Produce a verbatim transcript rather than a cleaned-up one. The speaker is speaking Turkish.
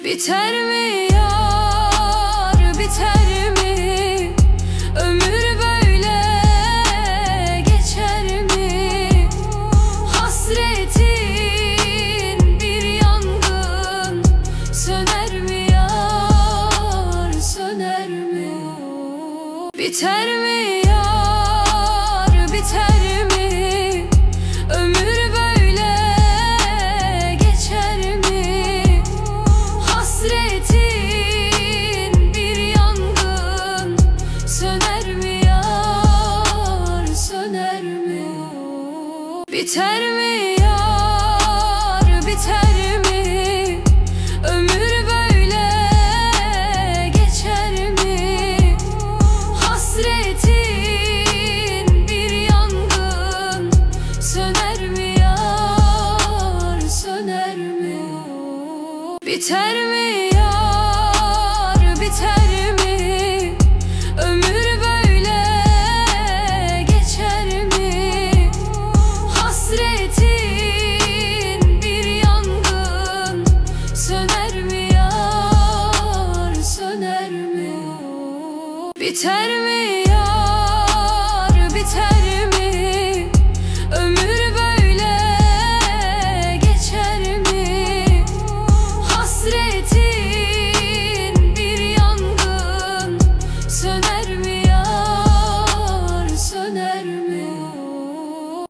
Biter mi yar, biter mi? Ömür böyle geçer mi? Hasretin bir yangın, söner mi yar, söner mi? Biter mi yar, biter mi? Ömür böyle geçer mi? Hasretin bir yangın, söner mi yar, söner mi? Biter mi yar, biter mi? Ömür böyle geçer mi? Hasretin bir yangın, söner mi yar, söner mi? Biter mi yar, biter mi? Ömür böyle geçer mi? Hasretin bir yangın, söner mi yar, söner mi? Biter mi yar, biter